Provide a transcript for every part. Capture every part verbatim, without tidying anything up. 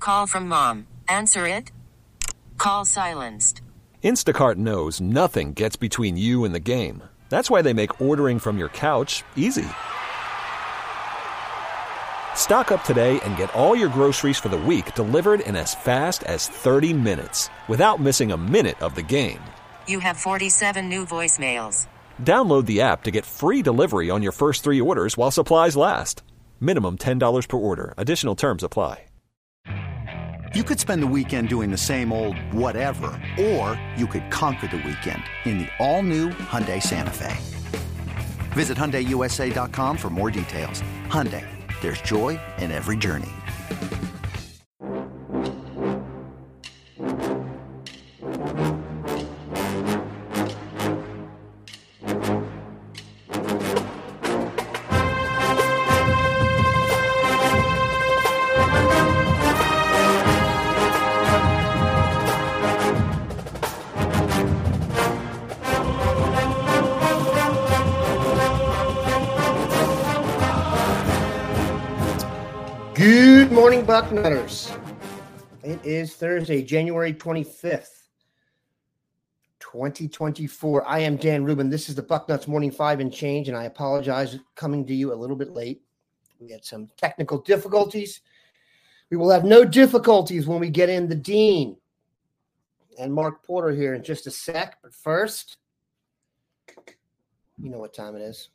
Call from mom. Answer it. Call silenced. Instacart knows nothing gets between you and the game. That's why they make ordering from your couch easy. Stock up today and get all your groceries for the week delivered in as fast as thirty minutes without missing a minute of the game. You have forty-seven new voicemails. Download the app to get free delivery on your first three orders while supplies last. Minimum ten dollars per order. Additional terms apply. You could spend the weekend doing the same old whatever, or you could conquer the weekend in the all-new Hyundai Santa Fe. Visit Hyundai U S A dot com for more details. Hyundai, there's joy in every journey. Good morning, Bucknutters. It is Thursday, January twenty-fifth, twenty twenty-four. I am Dan Rubin. This is the Bucknuts Morning Five and Change, and I apologize for coming to you a little bit late. We had some technical difficulties. We will have no difficulties when we get in the Dean and Mark Porter here in just a sec. But first, you know what time it is.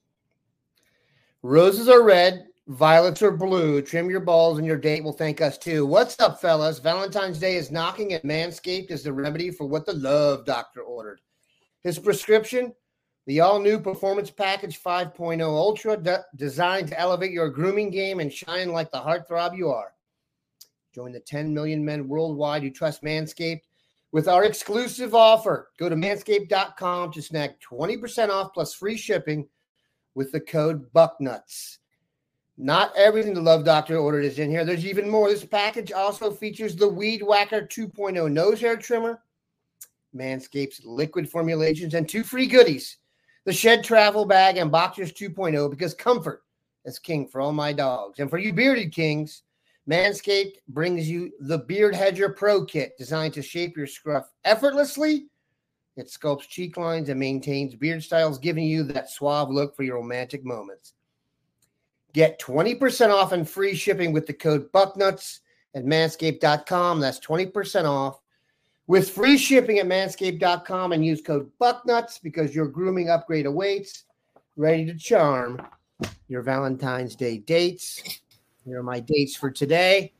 Roses are red. Violets are blue. Trim your balls and your date will thank us too. What's up, fellas? Valentine's Day is knocking and Manscaped is the remedy for what the love doctor ordered. His prescription, the all-new Performance Package five point oh Ultra, de- designed to elevate your grooming game and shine like the heartthrob you are. Join the ten million men worldwide who trust Manscaped with our exclusive offer. Go to manscaped dot com to snag twenty percent off plus free shipping with the code BUCKNUTS. Not everything the Love Doctor ordered is in here. There's even more. This package also features the Weed Whacker two point oh nose hair trimmer, Manscaped's liquid formulations, and two free goodies, the Shed Travel Bag and Boxers two point oh, because comfort is king for all my dogs. And for you bearded kings, Manscaped brings you the Beard Hedger Pro Kit, designed to shape your scruff effortlessly. It sculpts cheek lines and maintains beard styles, giving you that suave look for your romantic moments. Get twenty percent off and free shipping with the code BUCKNUTS at manscaped dot com. That's twenty percent off with free shipping at manscaped dot com, and use code BUCKNUTS because your grooming upgrade awaits. Ready to charm your Valentine's Day dates. Here are my dates for today.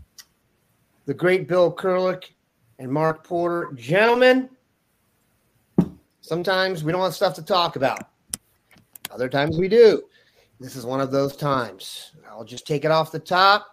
The great Bill Kurelic and Mark Porter. Gentlemen, sometimes we don't have stuff to talk about. Other times we do. This is one of those times. I'll just take it off the top.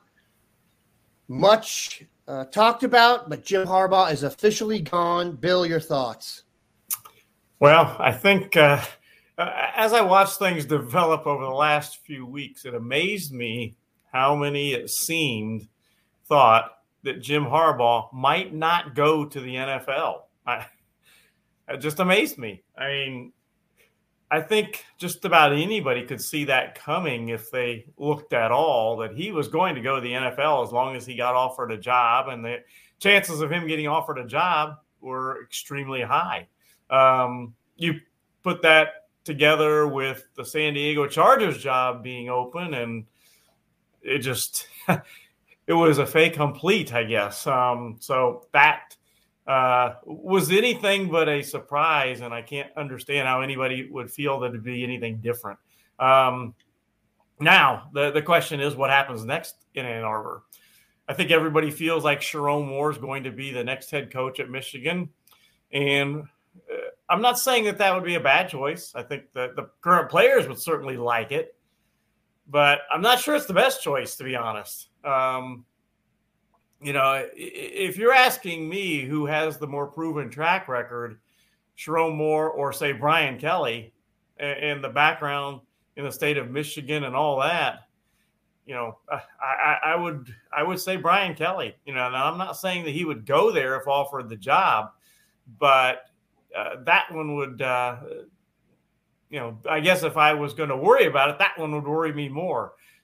Much uh, talked about, but Jim Harbaugh is officially gone. Bill, your thoughts? Well, I think uh, as I watched things develop over the last few weeks, it amazed me how many, it seemed, thought that Jim Harbaugh might not go to the N F L. I, it just amazed me. I mean, I think just about anybody could see that coming if they looked at all, that he was going to go to the N F L as long as he got offered a job, and the chances of him getting offered a job were extremely high. Um, you put that together with the San Diego Chargers job being open, and it just – it was a fait complete, I guess. Um, so that – Uh, was anything but a surprise, and I can't understand how anybody would feel that it'd be anything different. Um, now, the, the question is, what happens next in Ann Arbor? I think everybody feels like Sherrone Moore is going to be the next head coach at Michigan, and uh, I'm not saying that that would be a bad choice. I think that the current players would certainly like it, but I'm not sure it's the best choice, to be honest. Um You know, if you're asking me who has the more proven track record, Sherrone Moore or, say, Brian Kelly, and the background in the state of Michigan and all that, you know, I, I would I would say Brian Kelly. You know, now I'm not saying that he would go there if offered the job, but uh, that one would, uh, you know, I guess if I was going to worry about it, that one would worry me more.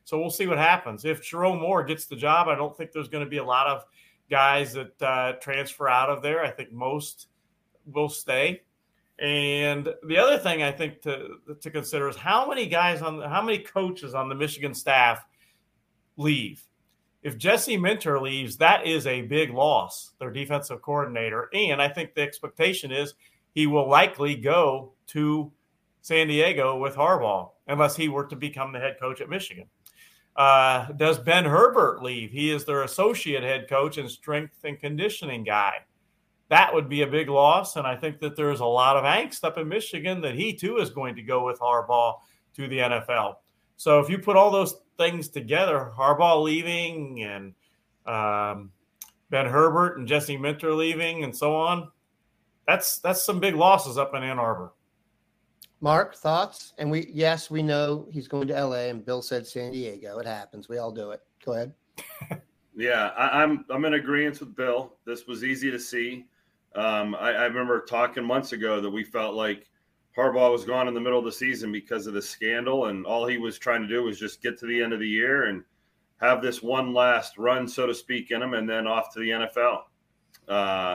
So we'll see what happens. If Sherrone Moore gets the job, I don't think there's going to be a lot of guys that uh, transfer out of there. I think most will stay. And the other thing I think to to consider is how many guys on the, how many coaches on the Michigan staff leave. If Jesse Minter leaves, that is a big loss, their defensive coordinator. And I think the expectation is he will likely go to San Diego with Harbaugh, unless he were to become the head coach at Michigan. Uh, does Ben Herbert leave? He is their associate head coach and strength and conditioning guy. That would be a big loss, and I think that there's a lot of angst up in Michigan that he, too, is going to go with Harbaugh to the N F L. So if you put all those things together, Harbaugh leaving and um, Ben Herbert and Jesse Minter leaving and so on, that's that's some big losses up in Ann Arbor. Mark, thoughts? And we, yes, we know he's going to L A, and Bill said San Diego. It happens. We all do it. Go ahead. Yeah, I, I'm I'm in agreement with Bill. This was easy to see. Um, I, I remember talking months ago that we felt like Harbaugh was gone in the middle of the season because of the scandal, and all he was trying to do was just get to the end of the year and have this one last run, so to speak, in him, and then off to the N F L. Uh,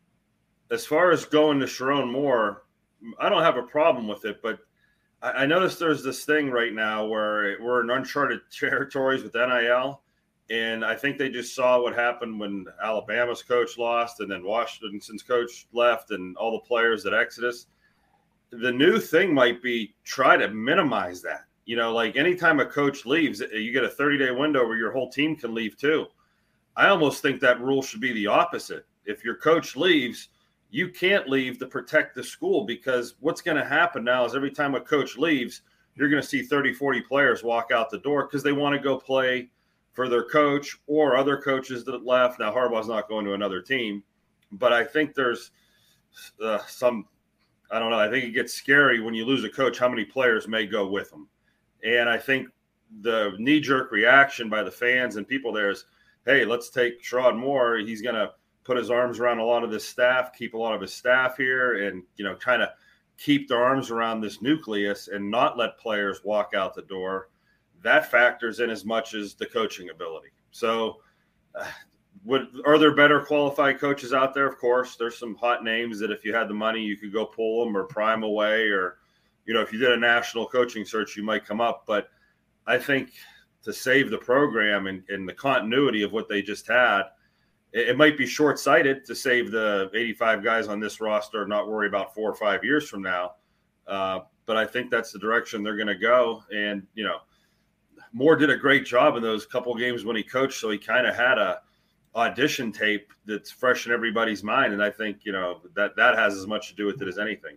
as far as going to Sherrone Moore, I don't have a problem with it, but I, I noticed there's this thing right now where we're in uncharted territories with N I L. And I think they just saw what happened when Alabama's coach lost and then Washington's coach left and all the players at Exodus. The new thing might be try to minimize that. You know, like anytime a coach leaves, you get a thirty-day window where your whole team can leave too. I almost think that rule should be the opposite. If your coach leaves, you can't leave to protect the school, because what's going to happen now is every time a coach leaves, you're going to see thirty, forty players walk out the door because they want to go play for their coach or other coaches that left. Now, Harbaugh's not going to another team, but I think there's uh, some, I don't know, I think it gets scary when you lose a coach, how many players may go with them. And I think the knee-jerk reaction by the fans and people there is, hey, let's take Sherrone Moore. He's going to put his arms around a lot of this staff, keep a lot of his staff here, and, you know, kind of keep their arms around this nucleus and not let players walk out the door. That factors in as much as the coaching ability. So uh, would, are there better qualified coaches out there? Of course, there's some hot names that if you had the money, you could go pull them or pry them away, or, you know, if you did a national coaching search, you might come up. But I think to save the program and, and the continuity of what they just had, it, it might be short-sighted to save the eighty-five guys on this roster and not worry about four or five years from now. Uh, but I think that's the direction they're going to go. And, you know, Moore did a great job in those couple games when he coached, so he kind of had a audition tape that's fresh in everybody's mind, and I think, you know, that that has as much to do with it as anything.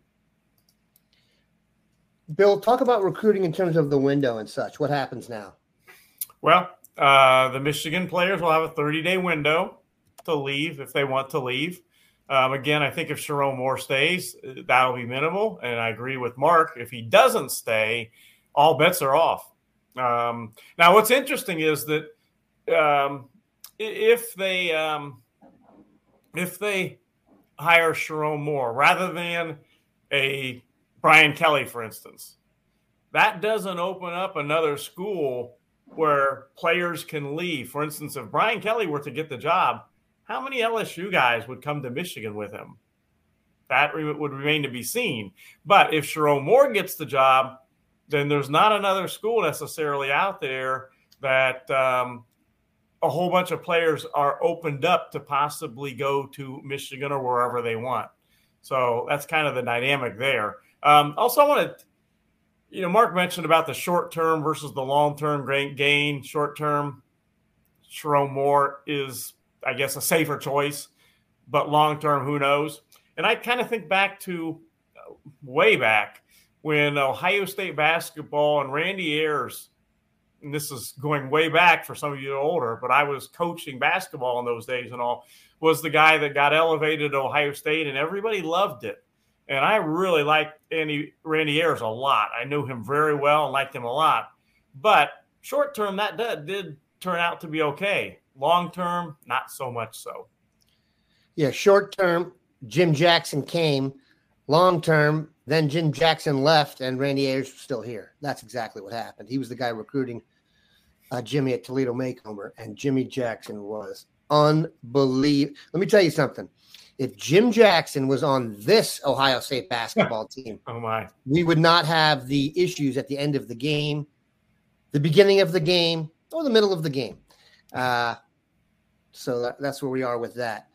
Bill, talk about recruiting in terms of the window and such. What happens now? Well, uh, the Michigan players will have a thirty-day window to leave if they want to leave. Um, again, I think if Sherrone Moore stays, that'll be minimal, and I agree with Mark. If he doesn't stay, all bets are off. Um, now, what's interesting is that um, if they um, if they hire Sherrone Moore rather than a Brian Kelly, for instance, that doesn't open up another school where players can leave. For instance, if Brian Kelly were to get the job, how many L S U guys would come to Michigan with him? That re- would remain to be seen. But if Sherrone Moore gets the job, then there's not another school necessarily out there that um, a whole bunch of players are opened up to possibly go to Michigan or wherever they want. So that's kind of the dynamic there. Um, also, I want to, you know, Mark mentioned about the short-term versus the long-term gain. Short-term, Sherrone Moore is, I guess, a safer choice, but long-term, who knows? And I kind of think back to uh, way back when Ohio State basketball and Randy Ayers, and this is going way back for some of you older, but I was coaching basketball in those days and all, was the guy that got elevated to Ohio State, and everybody loved it. And I really liked Andy, Randy Ayers a lot. I knew him very well and liked him a lot. But short term, that did, did turn out to be okay. Long term, not so much so. Yeah, short term, Jim Jackson came. Long term, then Jim Jackson left and Randy Ayers was still here. That's exactly what happened. He was the guy recruiting uh, Jimmy at Toledo Macomber, and Jimmy Jackson was unbelievable. Let me tell you something. If Jim Jackson was on this Ohio State basketball team, oh my, we would not have the issues at the end of the game, the beginning of the game, or the middle of the game. Uh, so that, that's where we are with that.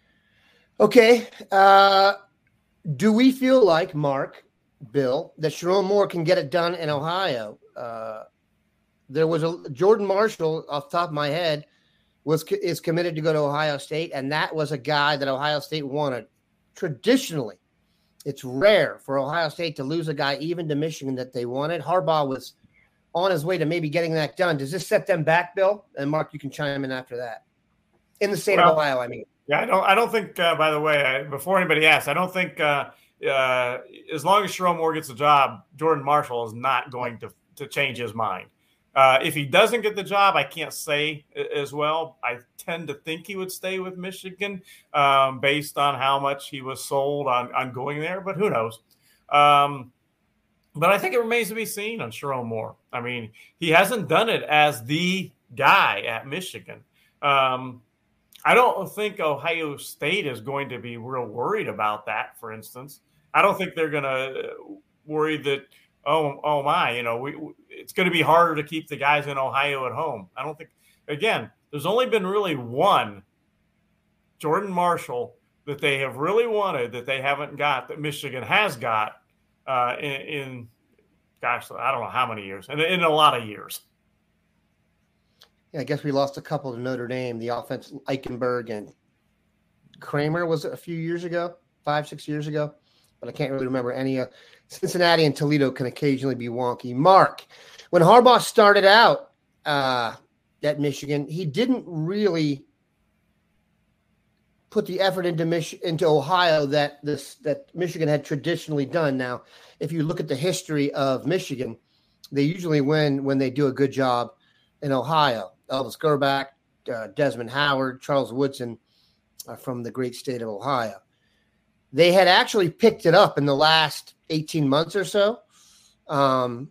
Okay. Uh, do we feel like, Mark, Bill, that Sherrone Moore can get it done in Ohio? Uh, there was a Jordan Marshall, off the top of my head, was is committed to go to Ohio State, and that was a guy that Ohio State wanted. Traditionally, it's rare for Ohio State to lose a guy even to Michigan that they wanted. Harbaugh was on his way to maybe getting that done. Does this set them back, Bill? And Mark, you can chime in after that. In the state well, of Ohio, I mean. Yeah, I don't. I don't think. Uh, by the way, I, before anybody asks, I don't think uh, uh, as long as Sherrone Moore gets the job, Jordan Marshall is not going to to change his mind. Uh, if he doesn't get the job, I can't say as well. I tend to think he would stay with Michigan um, based on how much he was sold on, on going there, but who knows? Um, but I think it remains to be seen on Sherrone Moore. I mean, he hasn't done it as the guy at Michigan. Um, I don't think Ohio State is going to be real worried about that, for instance. I don't think they're going to worry that, oh, oh my, you know, we, it's going to be harder to keep the guys in Ohio at home. I don't think, again, there's only been really one Jordan Marshall that they have really wanted that they haven't got, that Michigan has got uh, in, in, gosh, I don't know how many years, in, in a lot of years. Yeah, I guess we lost a couple to Notre Dame, the offense, Eichenberg and Kramer was it a few years ago, five, six years ago, but I can't really remember any. Uh, Cincinnati and Toledo can occasionally be wonky. Mark, when Harbaugh started out uh, at Michigan, he didn't really put the effort into Mich- into Ohio that this that Michigan had traditionally done. Now, if you look at the history of Michigan, they usually win when they do a good job in Ohio. Elvis Gerbach, uh, Desmond Howard, Charles Woodson uh, from the great state of Ohio. They had actually picked it up in the last eighteen months or so. Um,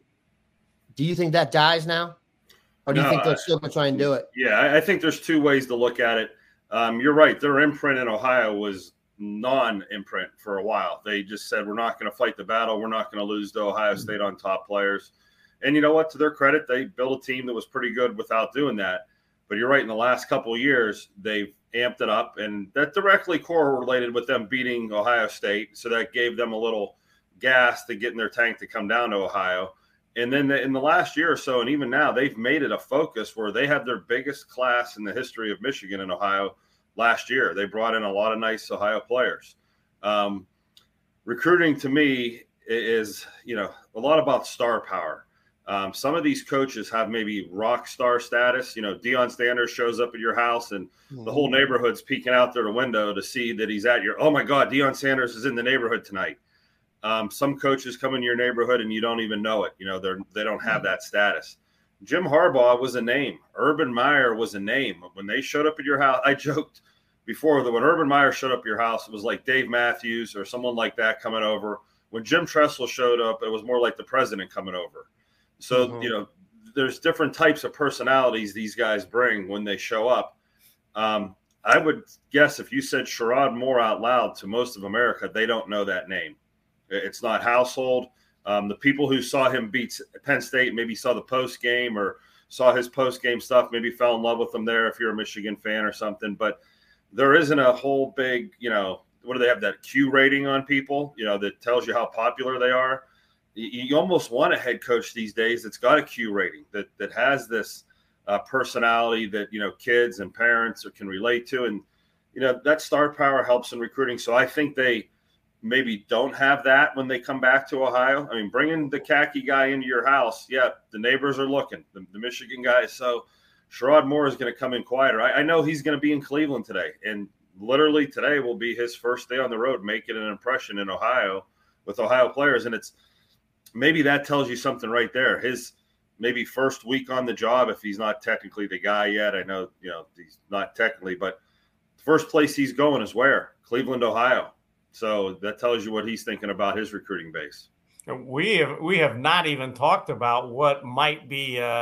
do you think that dies now? Or do you no, think they're still going to try and do it? Yeah, I think there's two ways to look at it. Um, you're right. Their imprint in Ohio was non-imprint for a while. They just said, we're not going to fight the battle. We're not going to lose to Ohio State on top players. And you know what? To their credit, they built a team that was pretty good without doing that. But you're right. In the last couple of years, they've amped it up, and that directly correlated with them beating Ohio State. So that gave them a little gas to get in their tank to come down to Ohio. And then in the last year or so, and even now, they've made it a focus where they had their biggest class in the history of Michigan and Ohio last year. They brought in a lot of nice Ohio players. Um, recruiting to me is, you know, a lot about star power. Um, some of these coaches have maybe rock star status. You know, Deion Sanders shows up at your house and the whole neighborhood's peeking out through the window to see that he's at your, oh my God, Deion Sanders is in the neighborhood tonight. Um, some coaches come in your neighborhood and you don't even know it. You know, they're, they don't have that status. Jim Harbaugh was a name. Urban Meyer was a name. When they showed up at your house, I joked before that when Urban Meyer showed up at your house, it was like Dave Matthews or someone like that coming over. When Jim Tressel showed up, it was more like the president coming over. So, mm-hmm. you know, there's different types of personalities these guys bring when they show up. Um, I would guess if you said Sherrone Moore out loud to most of America, they don't know that name. It's not household. Um, the people who saw him beat Penn State maybe saw the post game or saw his post game stuff, maybe fell in love with him there if you're a Michigan fan or something. But there isn't a whole big, you know, what do they have, that Q rating on people, you know, that tells you how popular they are. You almost want a head coach these days that's got a Q rating, that that has this uh, personality that, you know, kids and parents can relate to. And, you know, that star power helps in recruiting. So I think they maybe don't have that when they come back to Ohio. I mean, bringing the khaki guy into your house, yeah, the neighbors are looking, the, the Michigan guys. So Sherrone Moore is going to come in quieter. I, I know he's going to be in Cleveland today. And literally today will be his first day on the road making an impression in Ohio with Ohio players. And it's, maybe that tells you something right there. His maybe first week on the job, if he's not technically the guy yet. I know, you know, he's not technically, but the first place he's going is where? Cleveland, Ohio. So that tells you what he's thinking about his recruiting base. We have we have not even talked about what might be uh,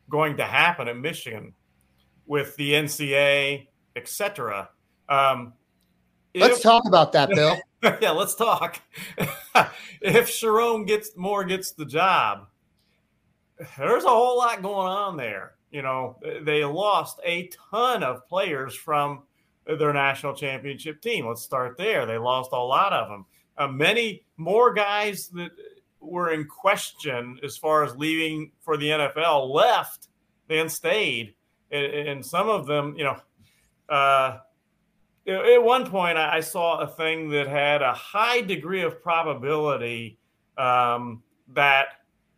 going to happen at Michigan with the N C A A, et cetera. Um, let's if, talk about that, Bill. Yeah, let's talk. If Sherrone gets Moore gets the job, there's a whole lot going on there. You know, they lost a ton of players from their national championship team. Let's start there. They lost a lot of them. Uh, many more guys that were in question as far as leaving for the N F L left than stayed. And, and some of them, you know, uh, at one point I saw a thing that had a high degree of probability um, that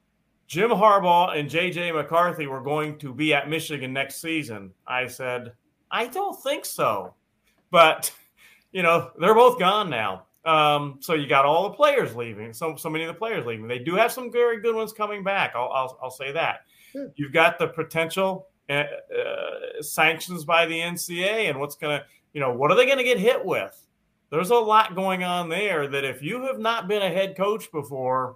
Jim Harbaugh and J J McCarthy were going to be at Michigan next season. I said, I don't think so. But, you know, they're both gone now. Um, so you got all the players leaving, so, so many of the players leaving. They do have some very good ones coming back. I'll, I'll, I'll say that. Sure. You've got the potential uh, uh, sanctions by the N C A A and what's going to, you know, what are they going to get hit with? There's a lot going on there that if you have not been a head coach before,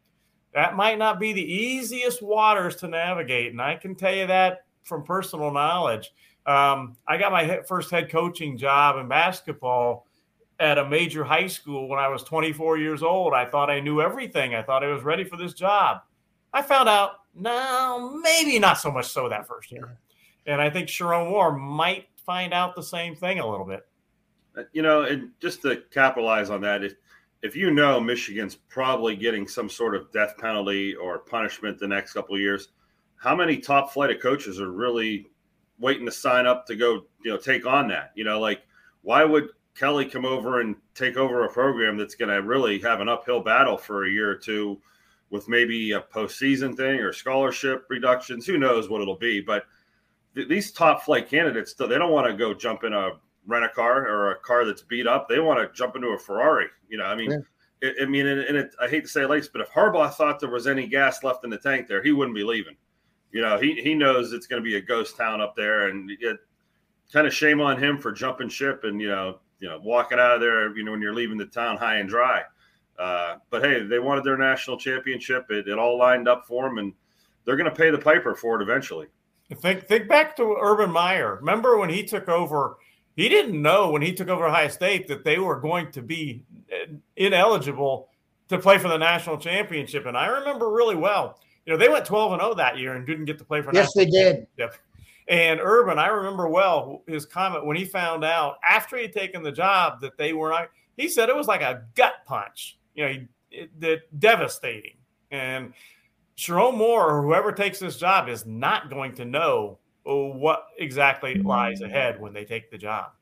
that might not be the easiest waters to navigate. And I can tell you that from personal knowledge. Um, I got my first head coaching job in basketball at a major high school when I was twenty-four years old. I thought I knew everything. I thought I was ready for this job. I found out, no, maybe not so much so that first year. And I think Sherrone Moore might find out the same thing a little bit. You know, and just to capitalize on that, if, if you know Michigan's probably getting some sort of death penalty or punishment the next couple of years, how many top flight of coaches are really waiting to sign up to go, you know, take on that? You know, like, why would Kelly come over and take over a program that's going to really have an uphill battle for a year or two with maybe a postseason thing or scholarship reductions? Who knows what it'll be? But th- these top flight candidates, they don't want to go jump in a rent a car or a car that's beat up. They want to jump into a Ferrari. You know, I mean, yeah. it, I mean, and, and it, I hate to say it like this, but if Harbaugh thought there was any gas left in the tank there, he wouldn't be leaving. You know, he, he knows it's going to be a ghost town up there, and it kind of shame on him for jumping ship and, you know, you know, walking out of there, you know, when you're leaving the town high and dry. Uh, but hey, they wanted their national championship. It, it all lined up for them, and they're going to pay the piper for it eventually. Think, think back to Urban Meyer. Remember when he took over, he didn't know when he took over Ohio State that they were going to be ineligible to play for the national championship. And I remember really well, you know, they went twelve and oh that year and didn't get to play for yes, national they did. championship. And Urban, I remember well his comment when he found out after he'd taken the job that they were not, he said it was like a gut punch, you know, it, it, devastating. And Sherrone Moore, or whoever takes this job, is not going to know what exactly lies ahead when they take the job.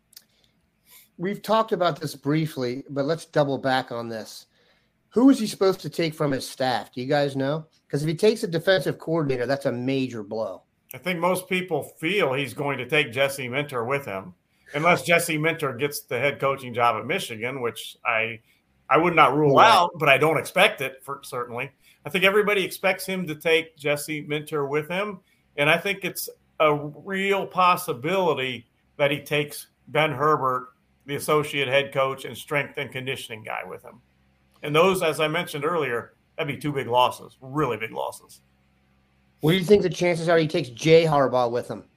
We've talked about this briefly, but let's double back on this. Who is he supposed to take from his staff? Do you guys know? Because if he takes a defensive coordinator, that's a major blow. I think most people feel he's going to take Jesse Minter with him, unless Jesse Minter gets the head coaching job at Michigan, which I I would not rule right. out, but I don't expect it for certainly. I think everybody expects him to take Jesse Minter with him, and I think it's a real possibility that he takes Ben Herbert, the associate head coach and strength and conditioning guy, with him. And those, as I mentioned earlier, that'd be two big losses, really big losses. What do you think the chances are he takes Jay Harbaugh with him?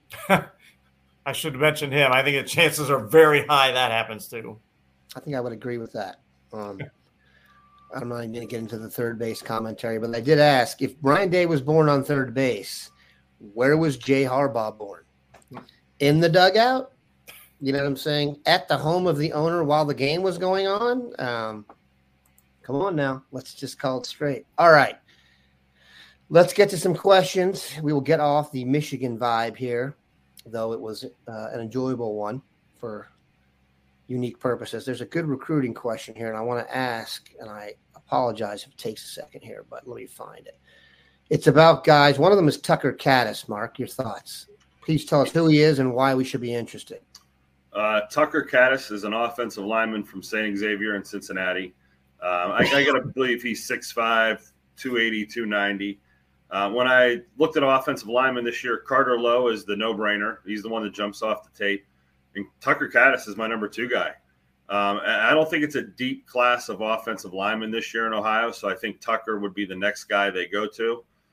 I should mention him. I think the chances are very high that happens too. I think I would agree with that. Um, I'm not even going to get into the third base commentary, but I did ask, if Brian Day was born on third base, where was Jay Harbaugh born? In the dugout? You know what I'm saying? At the home of the owner while the game was going on? Um, come on now. Let's just call it straight. All right. Let's get to some questions. We will get off the Michigan vibe here, though it was uh, an enjoyable one for unique purposes. There's a good recruiting question here, and I want to ask, and I apologize if it takes a second here, but let me find it. It's about guys. One of them is Tucker Caddis. Mark, your thoughts. Please tell us who he is and why we should be interested. Uh, Tucker Caddis is an offensive lineman from Saint Xavier in Cincinnati. Uh, I, I got to believe he's six five, two eighty, two ninety. Uh, when I looked at offensive linemen this year, Carter Lowe is the no-brainer. He's the one that jumps off the tape. And Tucker Caddis is my number two guy. Um, and I don't think it's a deep class of offensive linemen this year in Ohio, so I think Tucker would be the next guy they go to.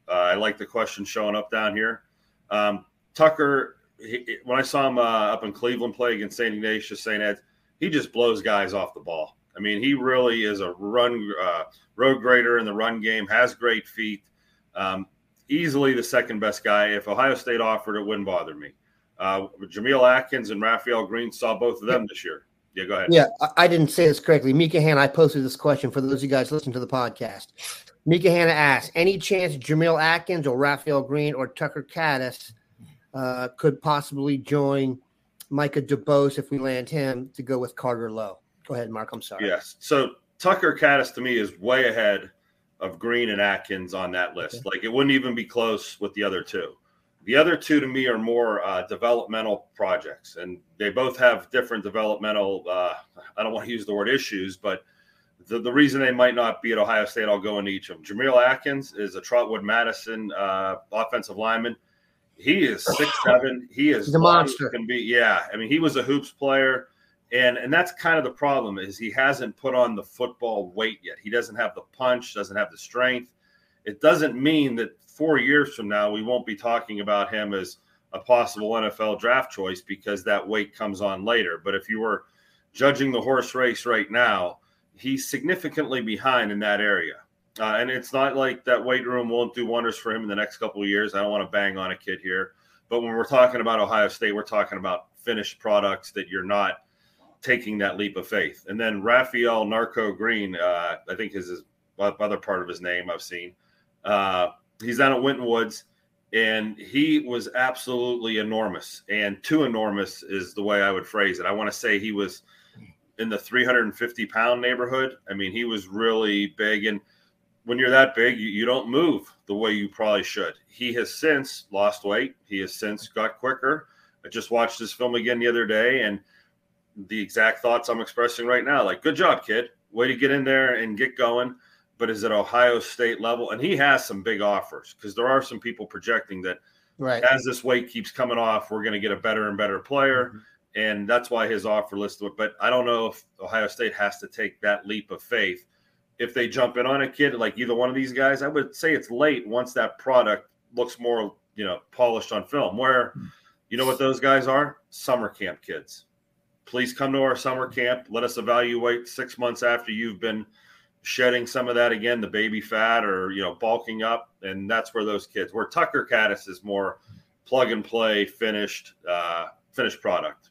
Uh, I like the question showing up down here. Um, Tucker, he, when I saw him uh, up in Cleveland play against Saint Ignatius, Saint Ed's, he just blows guys off the ball. I mean, he really is a run uh, road grader in the run game, has great feet. Um, easily the second best guy. If Ohio State offered it, wouldn't bother me. Uh, Jameel Atkins and Raphael Green, saw both of them this year. Yeah, go ahead. Yeah, I didn't say this correctly. Mika Hanna, I posted this question for those of you guys listening to the podcast. Mika Hanna asked, any chance Jameel Atkins or Raphael Green or Tucker Caddis uh, could possibly join Micah DuBose if we land him to go with Carter Lowe? Go ahead, Mark. I'm sorry. Yes. So Tucker Caddis to me is way ahead of Green and Atkins on that list. Okay. Like it wouldn't even be close with the other two. The other two to me are more uh, developmental projects, and they both have different developmental, uh, I don't want to use the word issues, but the, the reason they might not be at Ohio State, I'll go into each of them. Jameel Atkins is a Trotwood Madison uh, offensive lineman. He is six seven. He is the monster. Can be, yeah. I mean, he was a hoops player. And and that's kind of the problem is he hasn't put on the football weight yet. He doesn't have the punch, doesn't have the strength. It doesn't mean that four years from now we won't be talking about him as a possible N F L draft choice because that weight comes on later. But if you were judging the horse race right now, he's significantly behind in that area. Uh, and it's not like that weight room won't do wonders for him in the next couple of years. I don't want to bang on a kid here. But when we're talking about Ohio State, we're talking about finished products that you're not taking that leap of faith. And then Raphael Narco Green, uh, I think is his other part of his name I've seen. Uh, he's down at Winton Woods, and he was absolutely enormous. And too enormous is the way I would phrase it. I want to say he was in the three hundred fifty pound neighborhood. I mean, he was really big. And when you're that big, you, you don't move the way you probably should. He has since lost weight. He has since got quicker. I just watched this film again the other day, and the exact thoughts I'm expressing right now. Like, good job, kid. Way to get in there and get going. But is it Ohio State level? And he has some big offers because there are some people projecting that right. as this weight keeps coming off, we're going to get a better and better player. Mm-hmm. And that's why his offer listed. But I don't know if Ohio State has to take that leap of faith. If they jump in on a kid like either one of these guys, I would say it's late once that product looks more, you know, polished on film. Where, you know what those guys are? Summer camp kids. Please come to our summer camp. Let us evaluate six months after you've been shedding some of that again, the baby fat or, you know, bulking up. And that's where those kids, where Tucker Caddis is more plug and play, finished, uh, finished product.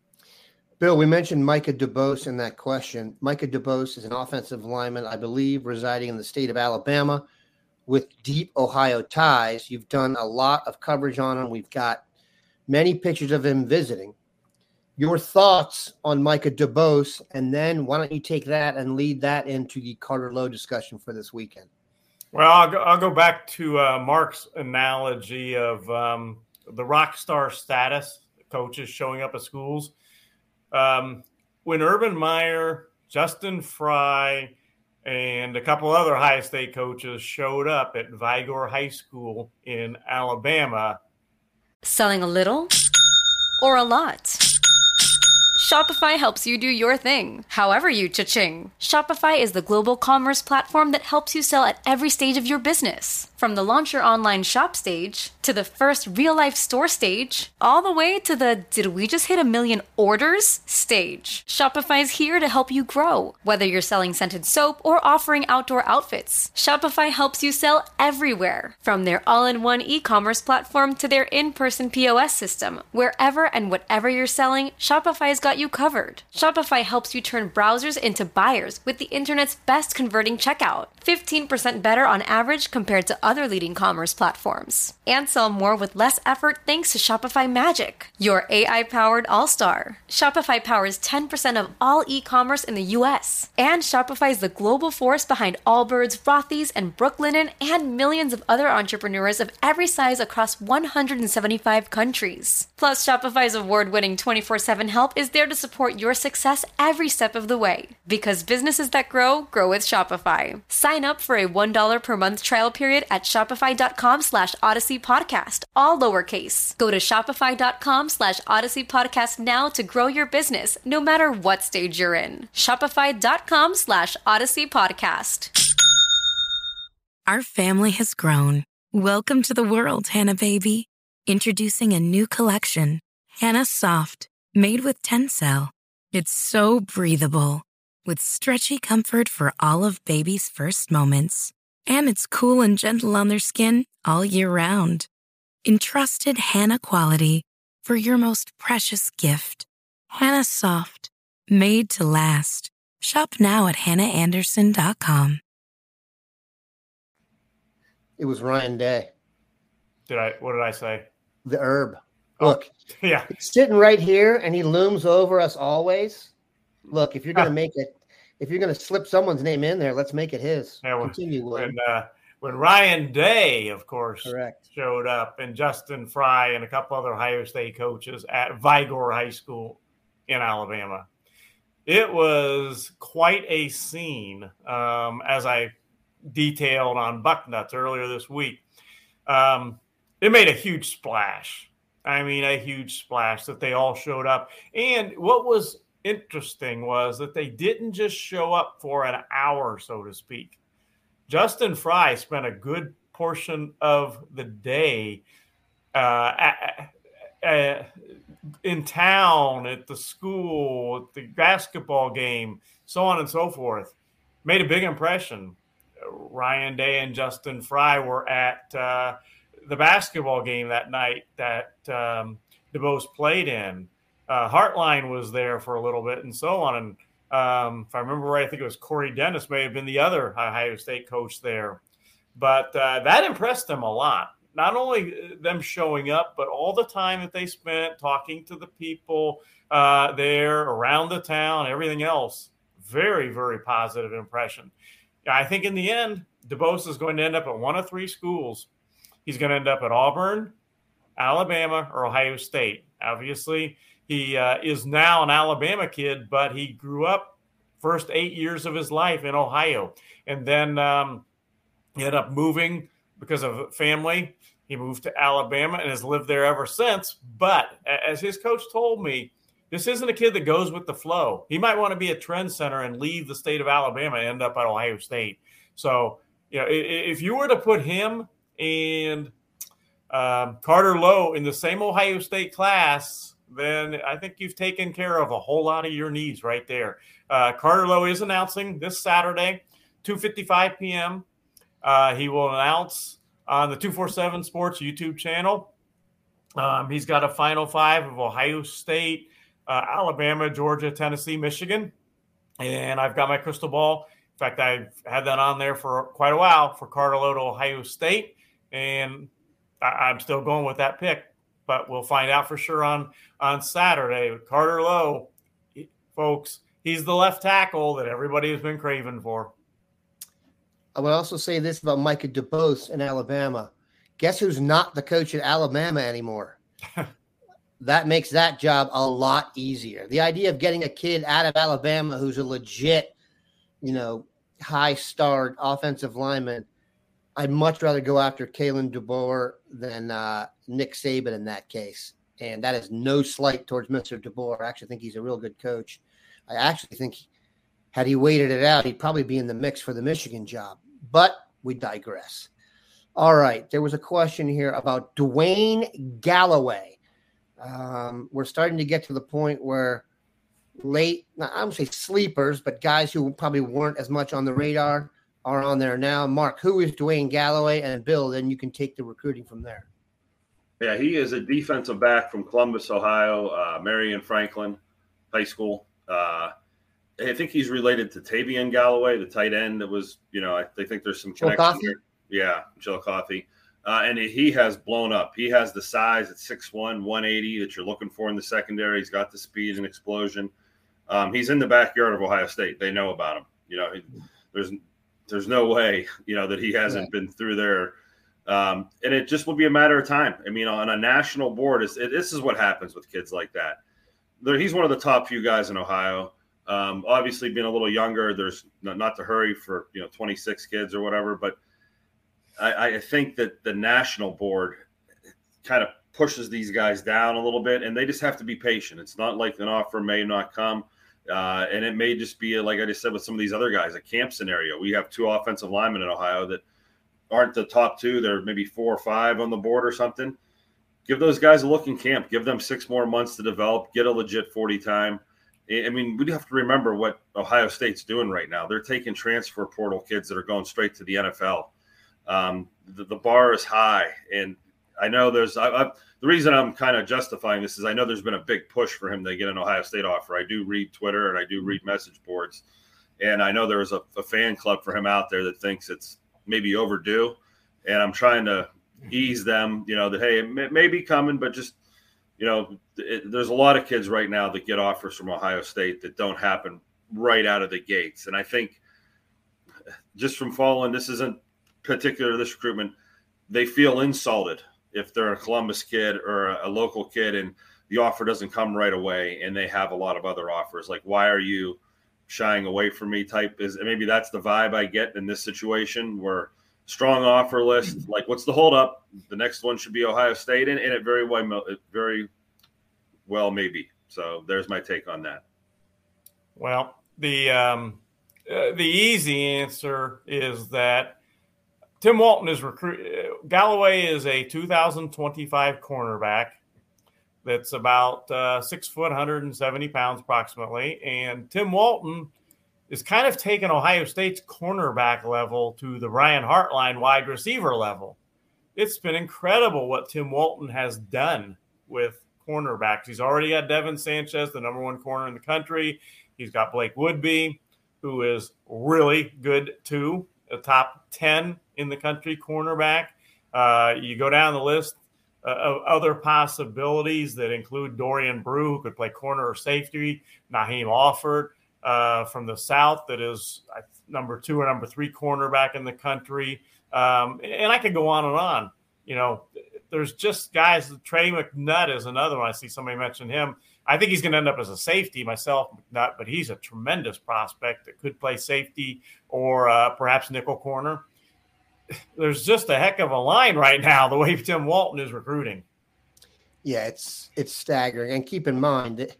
Bill, we mentioned Micah DuBose in that question. Micah DuBose is an offensive lineman, I believe, residing in the state of Alabama with deep Ohio ties. You've done a lot of coverage on him. We've got many pictures of him visiting. Your thoughts on Micah DuBose, and then why don't you take that and lead that into the Carter Lowe discussion for this weekend? Well, I'll go, I'll go back to uh, Mark's analogy of um, the rock star status, coaches showing up at schools. Um, when Urban Meyer, Justin Fry, and a couple other Ohio State coaches showed up at Vigor High School in Alabama. Selling a little or a lot? Shopify helps you do your thing, however you cha-ching. Shopify is the global commerce platform that helps you sell at every stage of your business. From the launch your online shop stage, to the first real-life store stage, all the way to the did we just hit a million orders stage. Shopify is here to help you grow. Whether you're selling scented soap or offering outdoor outfits, Shopify helps you sell everywhere. From their all-in-one e-commerce platform to their in-person P O S system, wherever and whatever you're selling, Shopify's got you covered. Shopify helps you turn browsers into buyers with the internet's best converting checkout. fifteen percent better on average compared to other leading commerce platforms. And sell more with less effort thanks to Shopify Magic, your A I-powered all-star. Shopify powers ten percent of all e-commerce in the U S. And Shopify is the global force behind Allbirds, Rothy's, and Brooklinen, and millions of other entrepreneurs of every size across one hundred seventy-five countries. Plus, Shopify's award-winning twenty-four seven help is there to support your success every step of the way. Because businesses that grow, grow with Shopify. Sign up for a one dollar per month trial period at shopify.com slash Odyssey Podcast, all lowercase. Go to shopify.com slash Odyssey Podcast now to grow your business, no matter what stage you're in. Shopify.com slash Odyssey Podcast. Our family has grown. Welcome to the world, Hannah baby. Introducing a new collection, Hannah Soft, made with Tencel. It's so breathable, with stretchy comfort for all of baby's first moments. And it's cool and gentle on their skin all year round. Entrusted Hannah quality for your most precious gift. Hannah Soft, made to last. Shop now at hannah anderson dot com. It was Ryan Day. Did I? What did I say? The herb. Oh, Look, yeah, he's sitting right here, and he looms over us always. Look, if you're going to make it, if you're going to slip someone's name in there, let's make it his. Yeah, when, Continue, William. When, uh, when Ryan Day, of course, Correct. showed up, and Justin Fry and a couple other Ohio State coaches at Vigor High School in Alabama. It was quite a scene, um, as I detailed on Bucknuts earlier this week. Um, it made a huge splash. I mean, a huge splash that they all showed up. And what was interesting was that they didn't just show up for an hour, so to speak. Justin Fry spent a good portion of the day uh, at, at, in town, at the school, at the basketball game, so on and so forth. Made a big impression. Ryan Day and Justin Fry were at uh, the basketball game that night that um, DuBose played in. Uh, Hartline was there for a little bit and so on. And um, if I remember right, I think it was Corey Dennis may have been the other Ohio State coach there. But uh, that impressed them a lot. Not only them showing up, but all the time that they spent talking to the people uh, there around the town, everything else. Very, very positive impression. I think in the end, DuBose is going to end up at one of three schools. He's going to end up at Auburn, Alabama, or Ohio State. Obviously, he uh, is now an Alabama kid, but he grew up first eight years of his life in Ohio. And then um, he ended up moving because of family. He moved to Alabama and has lived there ever since. But as his coach told me, this isn't a kid that goes with the flow. He might want to be a trend center and leave the state of Alabama and end up at Ohio State. So, you know, if you were to put him and um, Carter Lowe in the same Ohio State class, then I think you've taken care of a whole lot of your needs right there. Uh, Carter Lowe is announcing this Saturday, two fifty-five p.m. Uh, he will announce on the two forty-seven Sports YouTube channel. Um, he's got a Final Five of Ohio State, uh, Alabama, Georgia, Tennessee, Michigan. And I've got my crystal ball. In fact, I've had that on there for quite a while for Carter Lowe to Ohio State. And I- I'm still going with that pick. But we'll find out for sure on, on Saturday. Carter Lowe, folks, he's the left tackle that everybody has been craving for. I would also say this about Micah DuBose in Alabama. Guess who's not the coach at Alabama anymore? That makes that job a lot easier. The idea of getting a kid out of Alabama who's a legit, you know, high-starred offensive lineman, I'd much rather go after Kalen DeBoer than uh, Nick Saban in that case. And that is no slight towards Mister DeBoer. I actually think he's a real good coach. I actually think had he waited it out, he'd probably be in the mix for the Michigan job. But we digress. All right. There was a question here about Dwayne Galloway. Um, we're starting to get to the point where late, I don't say sleepers, but guys who probably weren't as much on the radar are on there now. Mark, who is Dwayne Galloway? And Bill, then you can take the recruiting from there. Yeah, he is a defensive back from Columbus, Ohio, uh, Marion Franklin High School. Uh, I think he's related to Tavian Galloway, the tight end that was, you know, I, I think there's some connection here. Yeah, Chillicothe. Uh, and he has blown up. He has the size at six one, one eighty that you're looking for in the secondary. He's got the speed and explosion. Um, he's in the backyard of Ohio State. They know about him. You know, he, there's there's no way, you know, that he hasn't right. been through there. Um, and it just will be a matter of time. I mean, on a national board, it's, it, this is what happens with kids like that. They're, he's one of the top few guys in Ohio. Um, obviously, being a little younger, there's not, not to hurry for, you know, twenty-six kids or whatever. But I, I think that the national board kind of pushes these guys down a little bit, and they just have to be patient. It's not like an offer may not come. Uh, and it may just be, like I just said, with some of these other guys, a camp scenario. We have two offensive linemen in Ohio that aren't the top two. They're maybe four or five on the board or something. Give those guys a look in camp. Give them six more months to develop, get a legit forty time. I mean, we have to remember what Ohio State's doing right now. They're taking transfer portal kids that are going straight to the N F L. Um, the, the bar is high. And I know there's I, I, the reason I'm kind of justifying this is I know there's been a big push for him to get an Ohio State offer. I do read Twitter and I do read message boards. And I know there was a, a fan club for him out there that thinks it's maybe overdue. And I'm trying to ease them, you know, that, hey, it may, may be coming, but just, you know, it, there's a lot of kids right now that get offers from Ohio State that don't happen right out of the gates. And I think just from following, this isn't particular to this recruitment, they feel insulted if they're a Columbus kid or a, a local kid and the offer doesn't come right away and they have a lot of other offers. Like, why are you shying away from me type is maybe that's the vibe I get in this situation where strong offer list, like what's the holdup? The next one should be Ohio State, and, and it very well, it very well may be. So there's my take on that. Well, the um, uh, the easy answer is that Tim Walton is recruit. Galloway is a two thousand twenty-five cornerback that's about uh, six foot, one hundred seventy pounds approximately, and Tim Walton is kind of taking Ohio State's cornerback level to the Ryan Hartline wide receiver level. It's been incredible what Tim Walton has done with cornerbacks. He's already got Devin Sanchez, the number one corner in the country. He's got Blake Woodby, who is really good too, a top ten in the country cornerback. Uh, you go down the list uh, of other possibilities that include Dorian Brew, who could play corner or safety, Naheem Alford, Uh, from the South, that is uh, number two or number three cornerback in the country. Um, and I could go on and on. You know, there's just guys, Trey McNutt is another one. I see somebody mention him. I think he's going to end up as a safety myself, McNutt, but he's a tremendous prospect that could play safety or uh, perhaps nickel corner. There's just a heck of a line right now, the way Tim Walton is recruiting. Yeah, it's it's staggering. And keep in mind that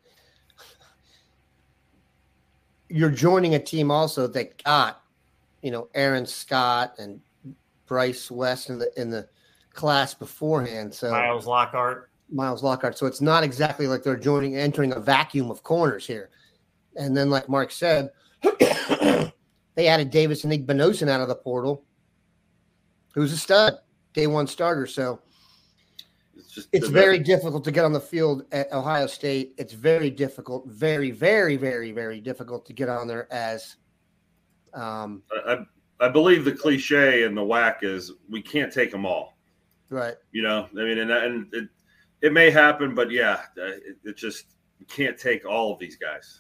you're joining a team also that got, you know, Aaron Scott and Bryce West in the in the class beforehand. So Miles Lockhart. Miles Lockhart. So it's not exactly like they're joining, entering a vacuum of corners here. And then, like Mark said, they added Davis and Igbinosun out of the portal, who's a stud, day one starter. So It's just it's very difficult to get on the field at Ohio State. It's very difficult, very, very, very, very difficult to get on there as. Um, I, I believe the cliche and the whack is we can't take them all. Right. You know, I mean, and, and it, it may happen, but yeah, it, it just we can't take all of these guys.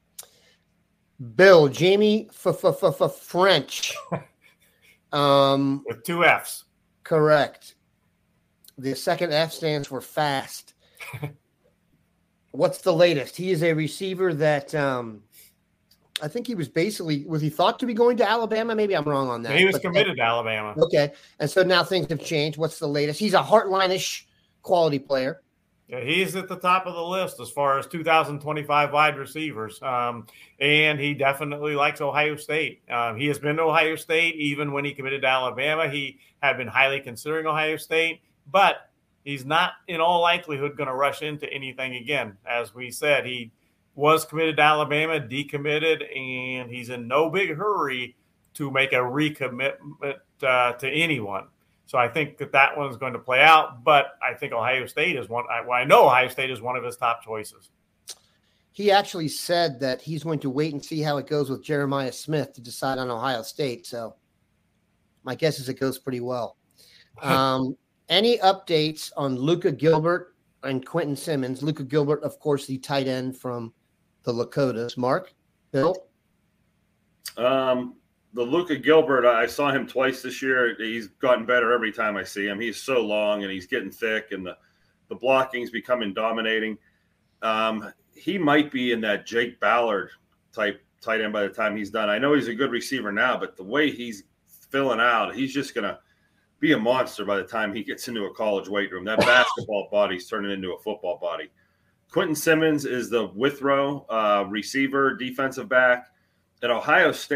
Bill, Jamie French. Um, With two F's. Correct. The second F stands for fast. What's the latest? He is a receiver that um, I think he was basically, was he thought to be going to Alabama? Maybe I'm wrong on that. He was but committed that, to Alabama. Okay. And so now things have changed. What's the latest? He's a Heartline-ish quality player. Yeah, he's at the top of the list as far as two thousand twenty-five wide receivers. Um, and he definitely likes Ohio State. Um, he has been to Ohio State. Even when he committed to Alabama, he had been highly considering Ohio State. But he's not in all likelihood going to rush into anything again. As we said, he was committed to Alabama, decommitted, and he's in no big hurry to make a recommitment uh, to anyone. So I think that that one's going to play out. But I think Ohio State is one. I, well, I know Ohio State is one of his top choices. He actually said that he's going to wait and see how it goes with Jeremiah Smith to decide on Ohio State. So my guess is it goes pretty well. Um, Any updates on Luka Gilbert and Quentin Simmons? Luka Gilbert, of course, the tight end from the Lakotas. Mark, Bill? Um, the Luka Gilbert, I saw him twice this year. He's gotten better every time I see him. He's so long and he's getting thick, and the, the blocking's becoming dominating. Um, he might be in that Jake Ballard type tight end by the time he's done. I know he's a good receiver now, but the way he's filling out, he's just going to be a monster by the time he gets into a college weight room. That basketball body's turning into a football body. Quentin Simmons is the Withrow uh, receiver, defensive back. At Ohio State,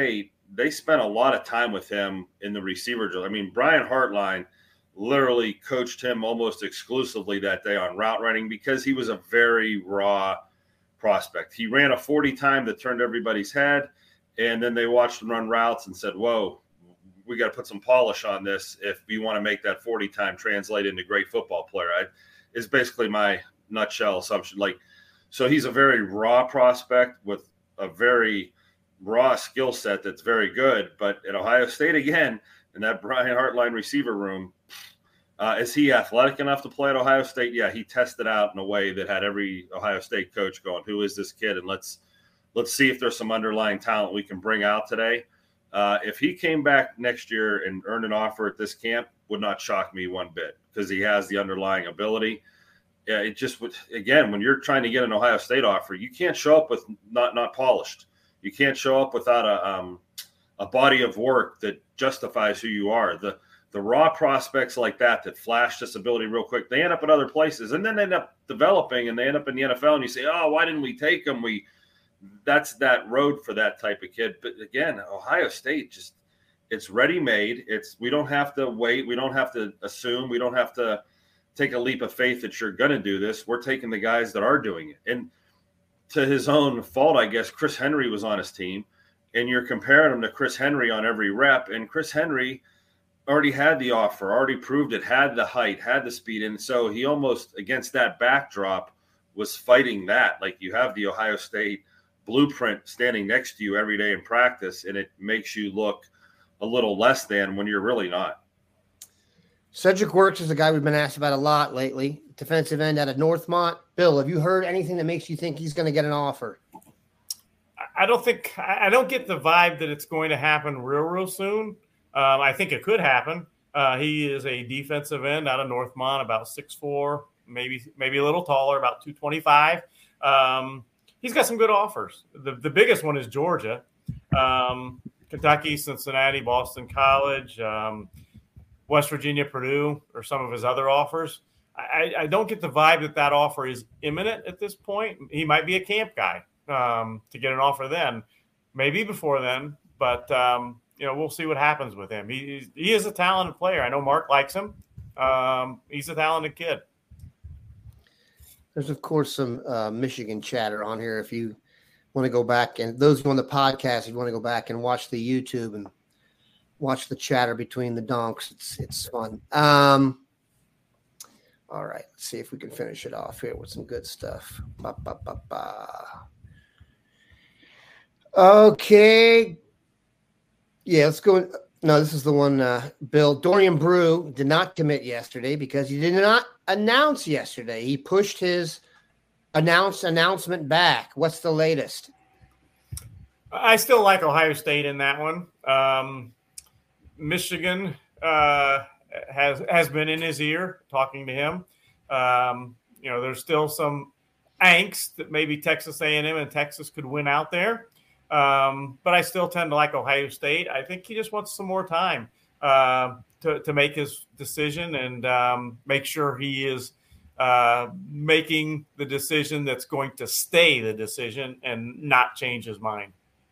they spent a lot of time with him in the receiver drill. I mean, Brian Hartline literally coached him almost exclusively that day on route running because he was a very raw prospect. He ran a forty time that turned everybody's head, and then they watched him run routes and said, whoa, we got to put some polish on this if we want to make that forty time translate into great football player. I, is basically my nutshell assumption. Like, so he's a very raw prospect with a very raw skill set that's very good. But at Ohio State, again, in that Brian Hartline receiver room, uh, is he athletic enough to play at Ohio State? Yeah, he tested out in a way that had every Ohio State coach going, who is this kid? And let's let's see if there's some underlying talent we can bring out today. Uh, if he came back next year and earned an offer at this camp, would not shock me one bit because he has the underlying ability. Yeah, it just would. Again, when you're trying to get an Ohio State offer, you can't show up with not not polished. You can't show up without a um, a body of work that justifies who you are. The the raw prospects like that that flash this ability real quick, they end up at other places, and then they end up developing, and they end up in the N F L. And you say, "Oh, why didn't we take them?" We that's that road for that type of kid. But again, Ohio State just it's ready made. It's we don't have to wait. We don't have to assume. We don't have to take a leap of faith that you're going to do this. We're taking the guys that are doing it. And to his own fault, I guess, Chris Henry was on his team, and you're comparing him to Chris Henry on every rep. And Chris Henry already had the offer, already proved it, had the height, had the speed. And so he almost, against that backdrop, was fighting that. Like you have the Ohio State blueprint standing next to you every day in practice, and it makes you look a little less than when you're really not. Cedric Works is a guy we've been asked about a lot lately. Defensive end out of Northmont. Bill, have you heard anything that makes you think he's going to get an offer? I don't think – I don't get the vibe that it's going to happen real, real soon. Um, I think it could happen. Uh, he is a defensive end out of Northmont, about six foot four, maybe maybe a little taller, about two twenty-five. Um, he's got some good offers. The, the biggest one is Georgia, um, Kentucky, Cincinnati, Boston College, um, West Virginia, Purdue, or some of his other offers. I, I don't get the vibe that that offer is imminent at this point. He might be a camp guy um, to get an offer then, maybe before then. But, um, you know, we'll see what happens with him. He, he is a talented player. I know Mark likes him. Um, he's a talented kid. There's, of course, some uh, Michigan chatter on here. If you want to go back, and those who on the podcast, if you want to go back and watch the YouTube and watch the chatter between the donks, it's it's fun. Um, all right, let's see if we can finish it off here with some good stuff. Ba, ba, ba, ba. Okay. Yeah, let's go. No, this is the one, uh, Bill. Dorian Brew did not commit yesterday because he did not announce yesterday. He pushed his announced announcement back. What's the latest? I still like Ohio State in that one. Um, Michigan uh, has has been in his ear talking to him. Um, you know, there's still some angst that maybe Texas A and M and Texas could win out there. Um, but I still tend to like Ohio State. I think he just wants some more time uh, to, to make his decision and um, make sure he is uh, making the decision that's going to stay the decision and not change his mind.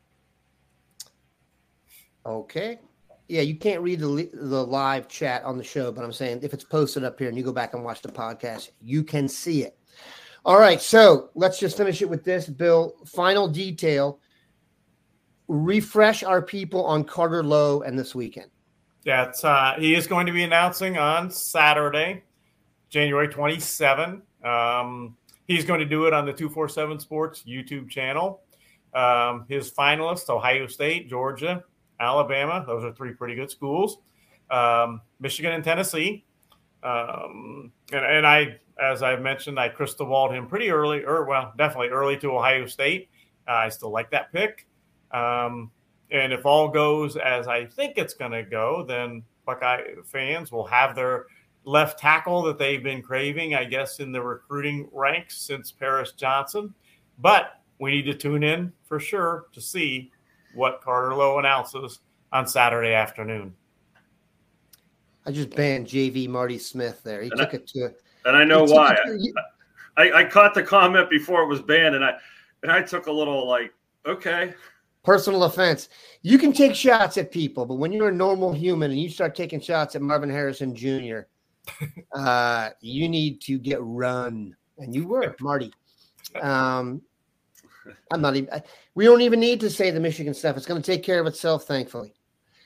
Okay. Yeah, you can't read the the live chat on the show, but I'm saying if it's posted up here and you go back and watch the podcast, you can see it. All right, so let's just finish it with this, Bill. Final detail. Refresh our people on Carter Lowe and this weekend. Yeah, it's, uh, he is going to be announcing on Saturday, January twenty-seventh. Um, he's going to do it on the two forty-seven Sports YouTube channel. Um, his finalists, Ohio State, Georgia, Alabama. Those are three pretty good schools. Um, Michigan and Tennessee. Um, and, and I, as I've mentioned, I crystal balled him pretty early, or well, definitely early to Ohio State. Uh, I still like that pick. Um, and if all goes as I think it's going to go, then Buckeye fans will have their left tackle that they've been craving, I guess, in the recruiting ranks since Paris Johnson. But we need to tune in for sure to see what Carter Lowe announces on Saturday afternoon. I just banned J V Marty Smith there. He and took I, it to and I know why. To, I, I, I caught the comment before it was banned, and I and I took a little like, okay, Personal offense. You can take shots at people, but when you're a normal human and you start taking shots at Marvin Harrison Junior, uh, you need to get run. And you were, Marty. Um, I'm not even – we don't even need to say the Michigan stuff. It's going to take care of itself, thankfully.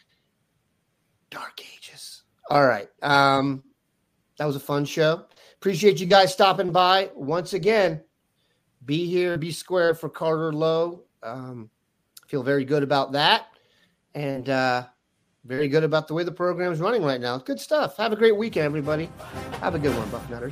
Dark Ages. All right. Um, that was a fun show. Appreciate you guys stopping by. Once again, be here, be square for Carter Lowe. Um, feel very good about that. And uh, very good about the way the program is running right now. Good stuff. Have a great weekend, everybody. Have a good one, Bucknutters.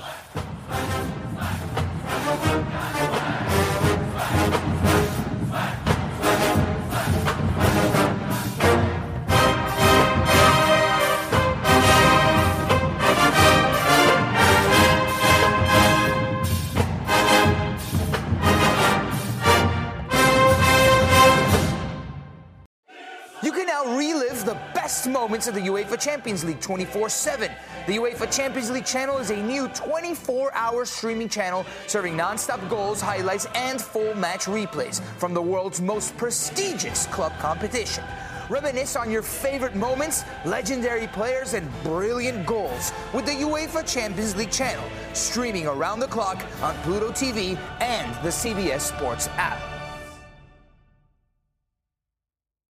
You can now relive the best moments of the UEFA Champions League twenty-four seven. The UEFA Champions League channel is a new twenty-four hour streaming channel serving non-stop goals, highlights, and full match replays from the world's most prestigious club competition. Reminisce on your favorite moments, legendary players, and brilliant goals with the UEFA Champions League channel, streaming around the clock on Pluto T V and the C B S Sports app.